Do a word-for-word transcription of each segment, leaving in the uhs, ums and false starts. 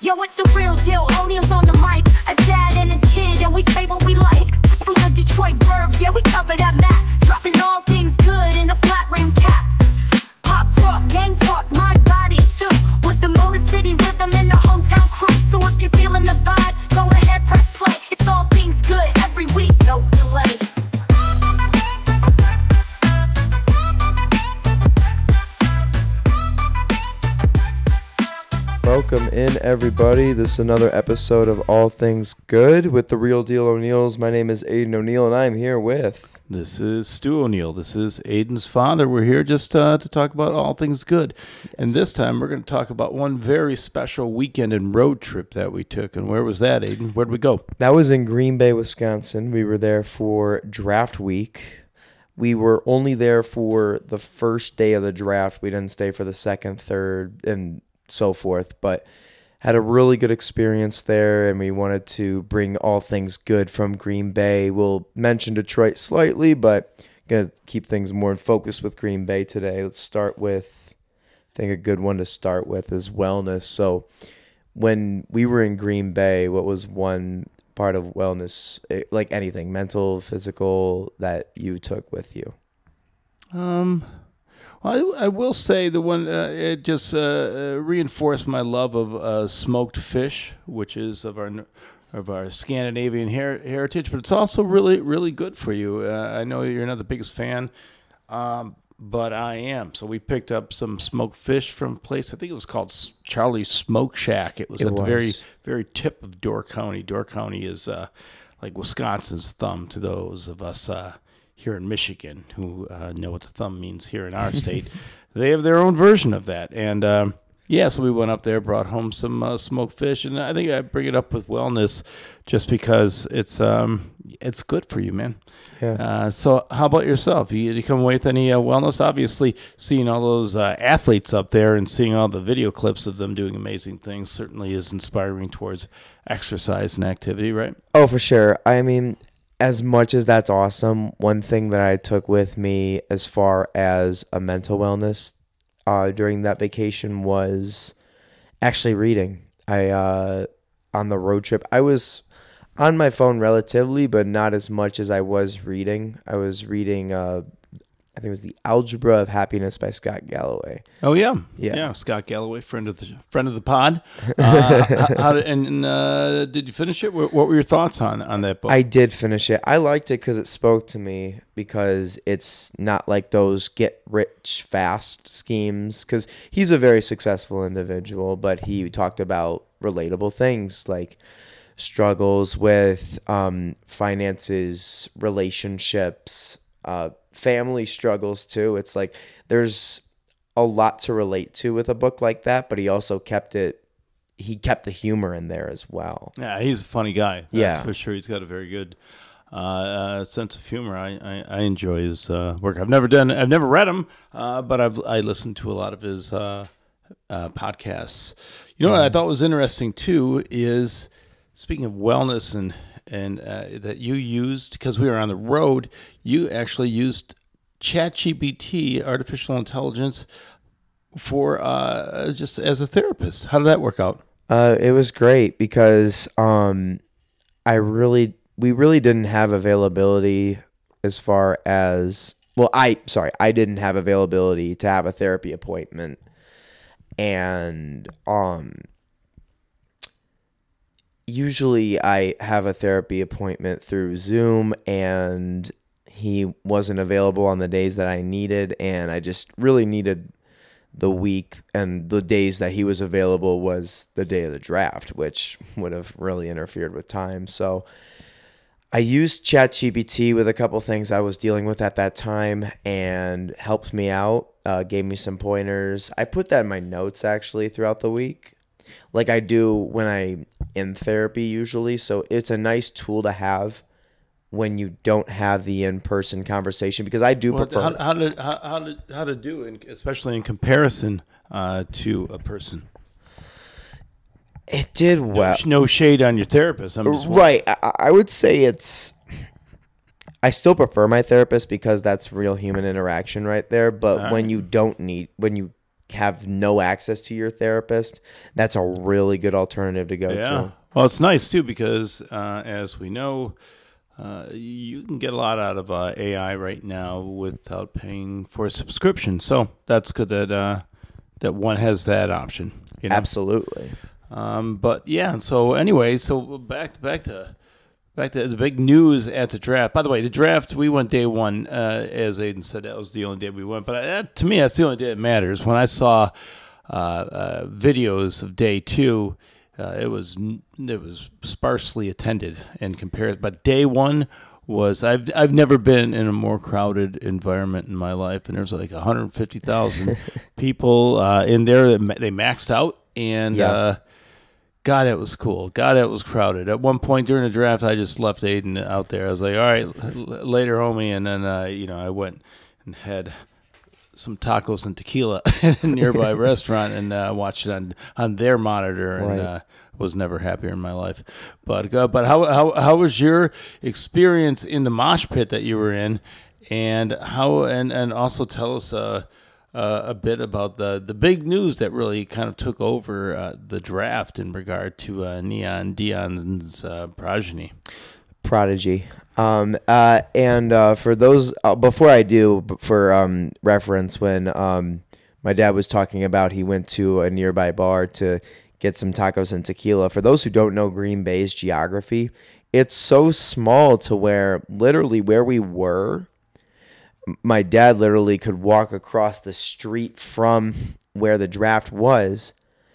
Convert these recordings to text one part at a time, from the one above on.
Yo, it's the real deal, O'Neal's on the mic. A dad and his kid, and we say what we like. From the Detroit burbs, yeah, we cover that map. Dropping all things good in a flat rim cap. Pop talk, gang talk, my body too. With the Motor City rhythm and the hometown crew. So if you're feeling the vibe, go ahead, press play. It's all things good every week, no delay. Welcome in, everybody. This is another episode of All Things Good with the Real Deal O'Neals. My name is Aiden O'Neal, and I'm here with... This is Stu O'Neal. This is Aiden's father. We're here just uh, to talk about all things good. Yes. And this time we're going to talk about one very special weekend and road trip that we took. And where was that, Aiden? Where'd we go? That was in Green Bay, Wisconsin. We were there for draft week. We were only there for the first day of the draft. We didn't stay for the second, third, and so forth, but had a really good experience there, and we wanted to bring all things good from Green Bay. We'll mention Detroit slightly, but gonna keep things more in focus with Green Bay today. Let's start with, I think a good one to start with is wellness. So when we were in Green Bay, what was one part of wellness, like anything, mental, physical, that you took with you? Um... Well, I, I will say the one, uh, it just uh, reinforced my love of uh, smoked fish, which is of our of our Scandinavian her- heritage, but it's also really, really good for you. Uh, I know you're not the biggest fan, um, but I am. So we picked up some smoked fish from a place, I think it was called Charlie's Smoke Shack. It was it at was. the very, very tip of Door County. Door County is uh, like Wisconsin's thumb to those of us uh here in Michigan, who uh, know what the thumb means here in our state. They have their own version of that. And, um, yeah, so we went up there, brought home some uh, smoked fish, and I think I bring it up with wellness just because it's um, it's good for you, man. Yeah. Uh, so how about yourself? You, you come away with any uh, wellness? Obviously, seeing all those uh, athletes up there and seeing all the video clips of them doing amazing things certainly is inspiring towards exercise and activity, right? Oh, for sure. I mean... As much as that's awesome, one thing that I took with me as far as a mental wellness uh, during that vacation was actually reading. I uh, on the road trip, I was on my phone relatively, but not as much as I was reading. I was reading, uh, I think it was The Algebra of Happiness by Scott Galloway. Oh yeah, yeah, yeah. Scott Galloway, friend of the friend of the pod. Uh, how, how did, and uh, did you finish it? What, what were your thoughts on, on that book? I did finish it. I liked it because it spoke to me, because it's not like those get rich fast schemes. Because he's a very successful individual, but he talked about relatable things like struggles with um, finances, relationships, uh, family struggles too. It's like there's a lot to relate to with a book like that, but he also kept it, he kept the humor in there as well. Yeah, he's a funny guy. That's yeah, for sure. He's got a very good uh, uh, sense of humor. I, I, I enjoy his uh, work. I've never done, I've never read him, uh, but I've I listened to a lot of his uh, uh, podcasts. You know what I thought was interesting too is, speaking of wellness and and uh, that you used, because we were on the road, you actually used ChatGPT, artificial intelligence, for uh, just as a therapist. How did that work out? Uh, it was great because um, I really, we really didn't have availability as far as, well, I, sorry, I didn't have availability to have a therapy appointment. And um, usually I have a therapy appointment through Zoom, and he wasn't available on the days that I needed, and I just really needed the week, and the days that he was available was the day of the draft, which would have really interfered with time. So I used ChatGPT with a couple things I was dealing with at that time, and helped me out, uh, gave me some pointers. I put that in my notes actually throughout the week, like I do when I'm in therapy usually. So it's a nice tool to have when you don't have the in-person conversation, because I do well, prefer. How, how to how, how to how to do, in, especially in comparison uh, to a person. It did well. No, no shade on your therapist. I'm just right. I, I would say it's. I still prefer my therapist because that's real human interaction right there. But All when right. you don't need, when you have no access to your therapist, that's a really good alternative to go Yeah. to. Well, it's nice too because uh, as we know, uh, you can get a lot out of uh, A I right now without paying for a subscription. So that's good that uh, that one has that option. You know? Absolutely. Um, but yeah. So anyway, so back back to. Back to the big news at the draft. By the way, the draft, we went day one. Uh, as Aiden said, that was the only day we went. But that, to me, that's the only day that matters. When I saw uh, uh, videos of day two, uh, it was it was sparsely attended in comparison. But day one was I've I've never been in a more crowded environment in my life, and there's like one hundred fifty thousand people uh, in there. They maxed out, and Yeah. uh, God, it was cool. God, it was crowded. At one point during the draft, I just left Aiden out there. I was like, all right, l- later, homie. And then, uh, you know, I went and had some tacos and tequila at a nearby restaurant and uh, watched it on, on their monitor and Right. uh, was never happier in my life. But uh, but how, how how was your experience in the mosh pit that you were in? And how and, and also tell us uh, uh, a bit about the, the big news that really kind of took over uh, the draft in regard to uh, Neon Dion's uh, progeny. Prodigy. Um, uh, and uh, for those, uh, before I do, b- for um, reference, when um, my dad was talking about he went to a nearby bar to get some tacos and tequila. For those who don't know Green Bay's geography, it's so small to where literally where we were, my dad literally could walk across the street from where the draft was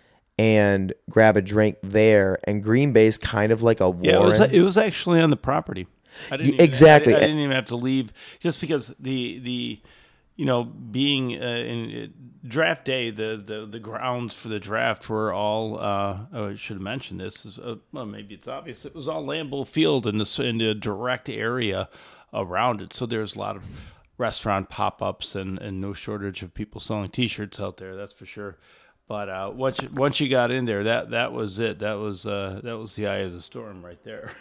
and grab a drink there. And Green Bay's kind of like a warren. Yeah, it was, it was actually on the property. I didn't Y- even, exactly. I, I didn't even have to leave just because the the you know being uh, in uh, draft day, the, the the grounds for the draft were all. Uh, oh, I should have mentioned this. Is, uh, well, maybe it's obvious. It was all Lambeau Field in the in the direct area around it. So there's a lot of restaurant pop-ups and, and no shortage of people selling T-shirts out there. That's for sure. But uh, once you, once you got in there, that that was it. That was uh, that was the eye of the storm right there.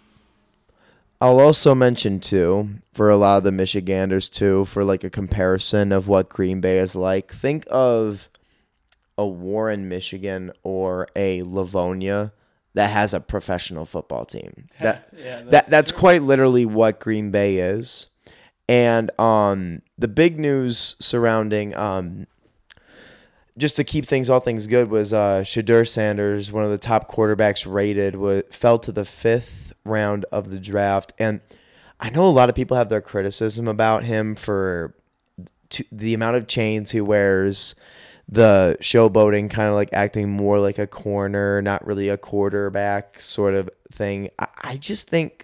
I'll also mention, too, for a lot of the Michiganders, too, for like a comparison of what Green Bay is like, think of a Warren, Michigan, or a Livonia that has a professional football team. That, Yeah, that that's That's true. quite literally what Green Bay is. And um, the big news surrounding, um, just to keep things all things good, was uh, Shedeur Sanders, one of the top quarterbacks rated, was, fell to the fifth round of the draft. And I know a lot of people have their criticism about him for to, the amount of chains he wears, the showboating, kind of like acting more like a corner, not really a quarterback sort of thing. I, I just think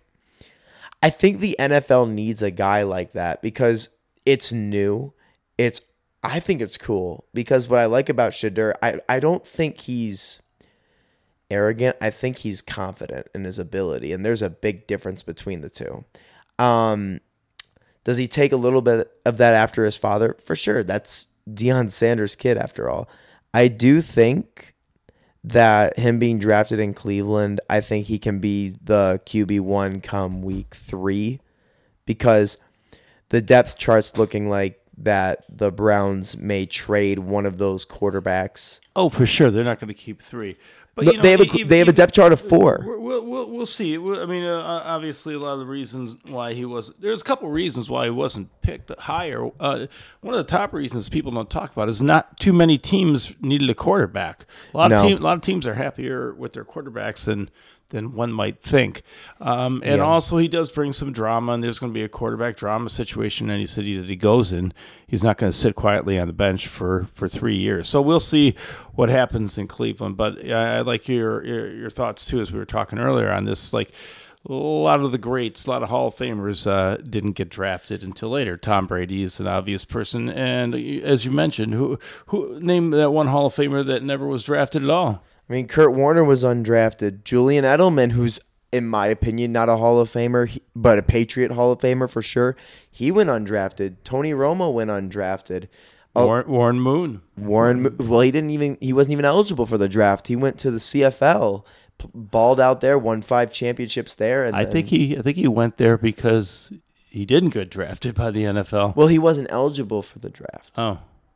I think the N F L needs a guy like that because it's new. It's I think it's cool because what I like about Shedeur, I, I don't think he's arrogant. I think he's confident in his ability, and there's a big difference between the two. Um, does he take a little bit of that after his father? For sure. That's Deion Sanders' kid, after all. I do think that him being drafted in Cleveland, I think he can be the Q B one come week three because the depth chart's looking like that the Browns may trade one of those quarterbacks. Oh, for sure, they're not going to keep three. But No, you know, they have a e- they have a even- depth chart of four. We'll, we'll, we'll, we'll see. We'll- I mean, uh, obviously, a lot of the reasons why he was there's a couple reasons why he wasn't picked higher. Uh, one of the top reasons people don't talk about is not too many teams needed a quarterback. A lot No. of teams, a lot of teams are happier with their quarterbacks than than one might think. Um, and Yeah. also, he does bring some drama, and there's going to be a quarterback drama situation in any city that he goes in. He's not going to sit quietly on the bench for, for three years. So we'll see what happens in Cleveland. But I, I like your, your your thoughts, too, as we were talking earlier on this. Like, a lot of the greats, a lot of Hall of Famers uh, didn't get drafted until later. Tom Brady is an obvious person. And as you mentioned, who who name that one Hall of Famer that never was drafted at all? I mean, Kurt Warner was undrafted. Julian Edelman, who's, in my opinion, not a Hall of Famer, he- but a Patriot Hall of Famer for sure, he went undrafted. Tony Romo went undrafted. Oh, Warren, Warren Moon. Warren, Mo- well, he didn't even, he wasn't even eligible for the draft. He went to the C F L, p- balled out there, won five championships there. And I then- think he I think he went there because he didn't get drafted by the N F L. well, he wasn't eligible for the draft. Oh,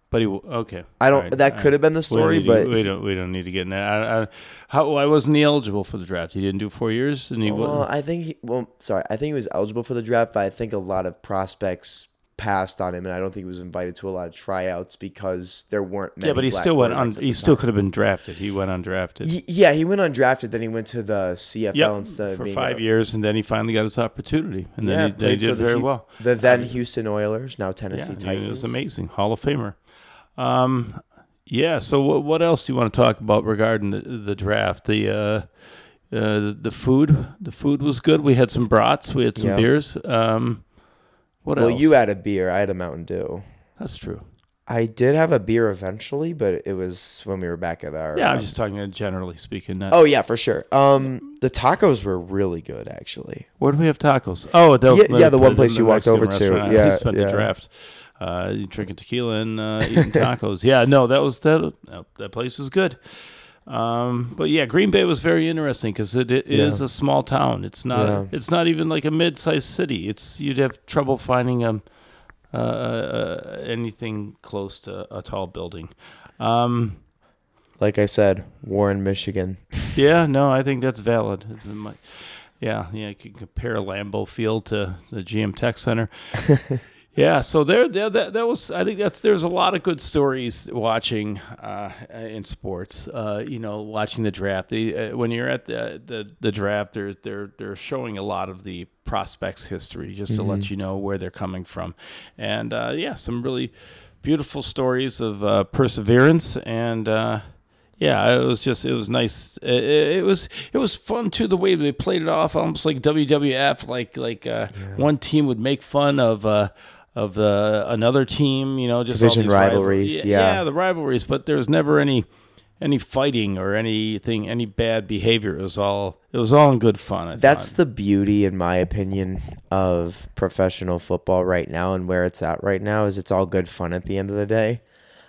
But he okay. I don't. All right, that all could right. have been the We story, don't need to- but we don't we don't need to get in that. I, I, how why wasn't he eligible for the draft? He didn't do four years, and he well, wasn't. I think. He, well, sorry, I think he was eligible for the draft, but I think a lot of prospects passed on him, and I don't think he was invited to a lot of tryouts because there weren't many. Yeah, but he black still went on. quarterbacks at He the still time. could have been drafted. He went undrafted. Y- Yeah, he went undrafted. Then he went to the C F L Yep, instead of for being five a, years, and then he finally got his opportunity, and Yeah, then he, they played for did the very Hu- well. The then Houston Oilers, now Yeah, Tennessee he Titans. was amazing, Hall of Famer. Um, yeah. So what what else do you want to talk about regarding the, the draft? The uh, uh, the food. The food was good. We had some brats. We had some Yeah. beers. Um, what Well, else? you had a beer. I had a Mountain Dew. That's true. I did have a beer eventually, but it was when we were back at our. Yeah, I'm um, just talking uh, generally speaking. Not, Oh yeah, for sure. Um, the tacos were really good, actually. where do we have tacos? Oh, the, Yeah, yeah, the one place you walked Mexican over to. restaurant. Yeah, we spent yeah. the draft uh, drinking tequila and uh, eating tacos. Yeah, no, that was that. That place was good. Um, but yeah, Green Bay was very interesting because it, it Yeah. is a small town. It's not. Yeah. It's not even like a mid-sized city. It's you'd have trouble finding um, uh, uh, anything close to a tall building. Um, Like I said, Warren, Michigan. Yeah, no, I think that's valid. It's in my, yeah, yeah, you can compare Lambeau Field to the G M Tech Center. Yeah, so there, there that, that was. I think that's there's a lot of good stories watching uh, in sports. Uh, you know, watching the draft. The, uh, when you're at the, the the draft, they're they're they're showing a lot of the prospects' history just to let you know where they're coming from, and uh, yeah, some really beautiful stories of uh, perseverance and. Uh, Yeah, it was just it was nice. It, it was it was fun too the way they played it off, almost like W W F. Like like uh, one team would make fun of uh, of uh, another team, you know, just all Division these rivalries, rival- yeah. yeah, the rivalries. But there was never any any fighting or anything, any bad behavior. It was all it was all in good fun. I That's thought. the beauty, in my opinion, of professional football right now and where it's at right now is it's all good fun at the end of the day.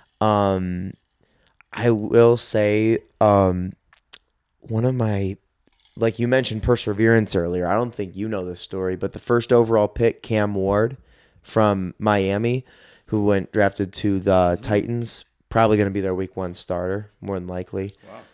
Um, I will say, um, one of my, like you mentioned perseverance earlier. I don't think you know this story, but the first overall pick, Cam Ward from Miami, who went drafted to the Titans, probably going to be their week one starter, more than likely.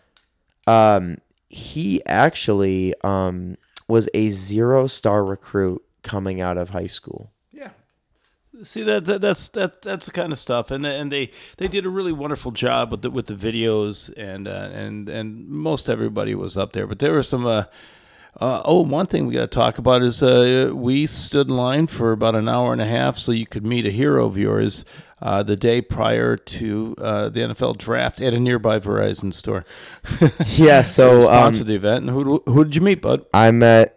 Wow. Um, he actually um, was a zero-star recruit coming out of high school. Yeah. See that, that that's that that's the kind of stuff, and and they, they did a really wonderful job with the with the videos, and uh, and and most everybody was up there, but there were some. Uh, uh, oh, one thing we got to talk about is uh, we stood in line for about an hour and a half so you could meet a hero of yours uh, the day prior to uh, the N F L draft at a nearby Verizon store. Yeah, so Sponsored um, the event, and who who did you meet, bud? I met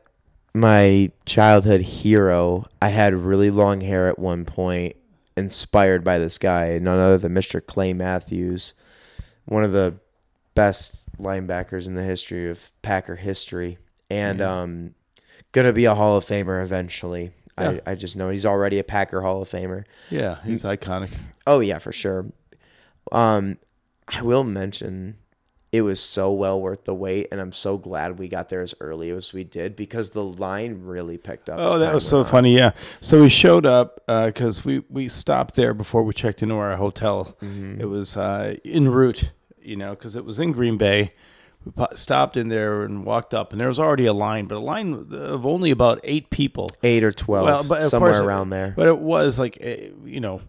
my childhood hero. I had really long hair at one point, inspired by this guy, none other than Mister Clay Matthews, one of the best linebackers in the history of Packer history, and Yeah. um, gonna be a Hall of Famer eventually. Yeah. I, I just know he's already a Packer Hall of Famer. Yeah, he's iconic. Oh yeah, for sure. Um, I will mention it was so well worth the wait, and I'm so glad we got there as early as we did because the line really picked up. as Oh, that time was so went on. funny. Yeah. So we showed up because we, we stopped there before we checked into our hotel. Mm-hmm. It was uh, en route, you know, because it was in Green Bay. We po- stopped in there and walked up, and there was already a line, but a line of only about eight people. Eight or twelve, Well, but of somewhere course- around there. But it was like, eh, you know,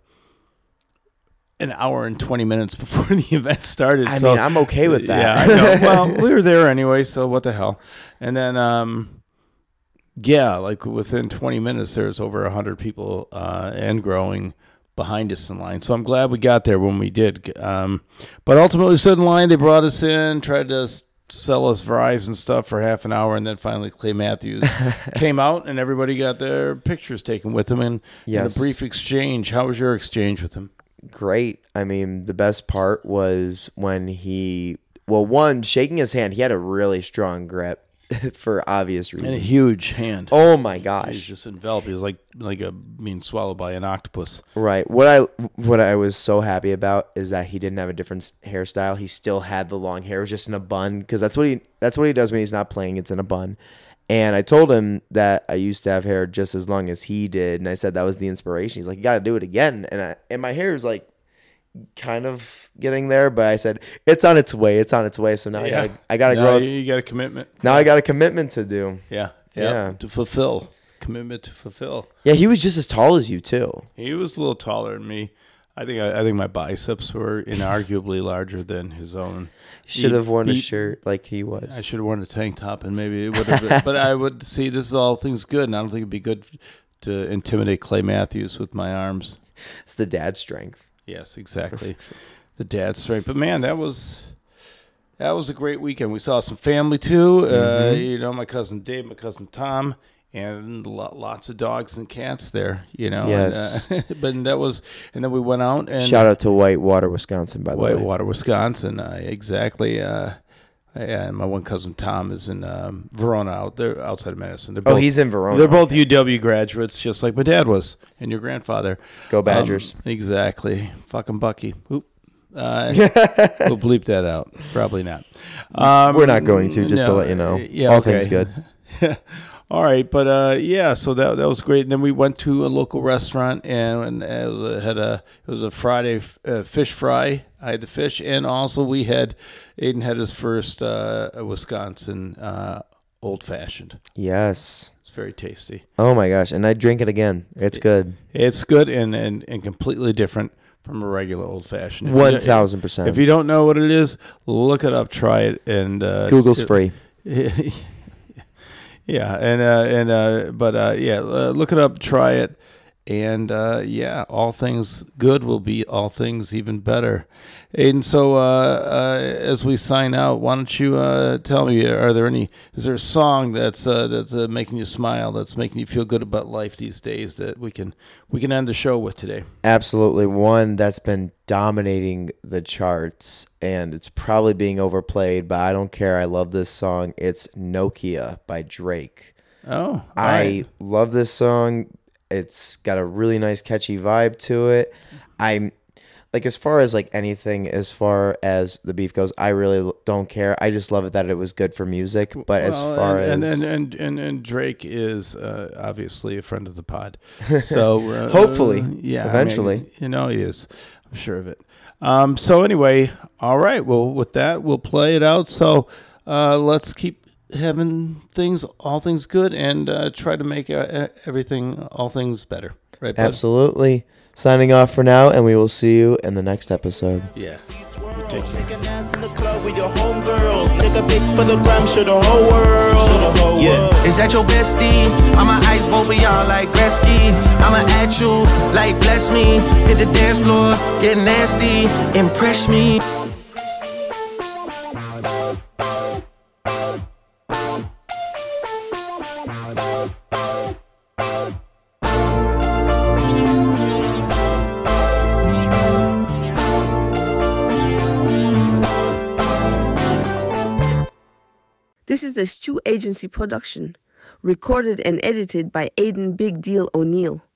an hour and twenty minutes before the event started. I So- mean, I'm okay with that. Yeah, I know. Well, we were there anyway, so what the hell? And then, um, yeah, like within twenty minutes, there's over one hundred people uh, and growing behind us in line. So I'm glad we got there when we did. Um, but ultimately, we stood in line. They brought us in, tried to s- sell us Verizon stuff for half an hour, and then finally Clay Matthews came out, and everybody got their pictures taken with him. And, Yes. and a brief exchange. How was your exchange with him? Great. I mean, the best part was when he, well, one, shaking his hand, he had a really strong grip for obvious And a reasons. huge hand. Oh my He's gosh. just enveloped. He was like like a being swallowed by an octopus. Right. What I what I was so happy about is that he didn't have a different s- hairstyle. He still had the long hair. It was just in a bun because that's what he that's what he does when he's not playing. It's in a bun. And I told him that I used to have hair just as long as he did, and I said that was the inspiration. He's like, "You got to do it again." And I, and my hair is like, kind of getting there, but I said it's on its way. It's on its way. So now Yeah. I gotta, I gotta now grow. You got a commitment. Now I got a commitment to do. Yeah. Yeah. Yeah. To fulfill. Commitment to fulfill. Yeah, he was just as tall as you too. He was a little taller than me. I think I, I think my biceps were inarguably larger than his own. Should have worn a he- shirt like he was. I should have worn a tank top, and maybe it would have been. But I would see, this is all things good, and I don't think it'd be good to intimidate Clay Matthews with my arms. It's the dad strength. Yes, exactly. The dad strength. But man, that was that was a great weekend. We saw some family too. Uh, you know, my cousin Dave, my cousin Tom, and lo- lots of dogs and cats there. You know, Yes. And, uh, but that was, and then we went out and Shout out to Whitewater, Wisconsin, by the way. Whitewater, Wisconsin. Uh, exactly. Uh, yeah, and my one cousin Tom is in um, Verona, out there outside of Madison. They're Oh, both- he's in Verona. They're both U W graduates, just like my dad was, and your grandfather. Go Badgers. Um, exactly. Fucking Bucky. Oop. Uh, we'll bleep that out. Probably not. Um, We're not going to, just to no, let you know. Yeah, All okay. things good. All right, but uh, yeah, so that that was great. And then we went to a local restaurant and, and uh, had a it was a Friday f- uh, fish fry. I had the fish, and also we had Aiden had his first uh, Wisconsin uh, old fashioned. Yes. It's very tasty. Oh my gosh, and I drink it again. It's good. It's good and, and, and completely different from a regular old fashioned. One thousand percent. If you don't know what it is, look it up, try it, and uh, Google's it- free. Yeah, and uh, and uh, but uh, yeah, uh, look it up, try it, and uh, yeah, all things good will be all things even better. Aiden, so uh, uh, as we sign out, why don't you uh, tell me? Are there any? Is there a song that's uh, that's uh, making you smile? That's making you feel good about life these days that we can we can end the show with today? Absolutely. One that's been dominating the charts, and it's probably being overplayed, but I don't care. I love this song. It's Nokia by Drake. Oh, all I right. love this song. It's got a really nice, catchy vibe to it. I'm like, as far as like anything, as far as the beef goes, I really don't care. I just love it that it was good for music. But as Well, far and, as and, and, and, and Drake is uh, obviously a friend of the pod, so uh, Hopefully. yeah, I mean, Eventually. you know he is. I'm sure of it. Um, so anyway, all right. Well, with that, we'll play it out. So uh, let's keep having things, all things good, and uh, try to make uh, everything, all things better. Right, bud? absolutely. Signing off for now, and we will see you in the next episode. Yeah. Shake an ass in the club with your homegirls. Take a pic for the gram, show the whole world. Yeah. Is that your bestie? I'ma ice both of y'all like Gretzky. I'ma at you like bless me. Hit the dance floor, get nasty, impress me. This is a Stew Agency production, recorded and edited by Aiden Big Deal O'Neill.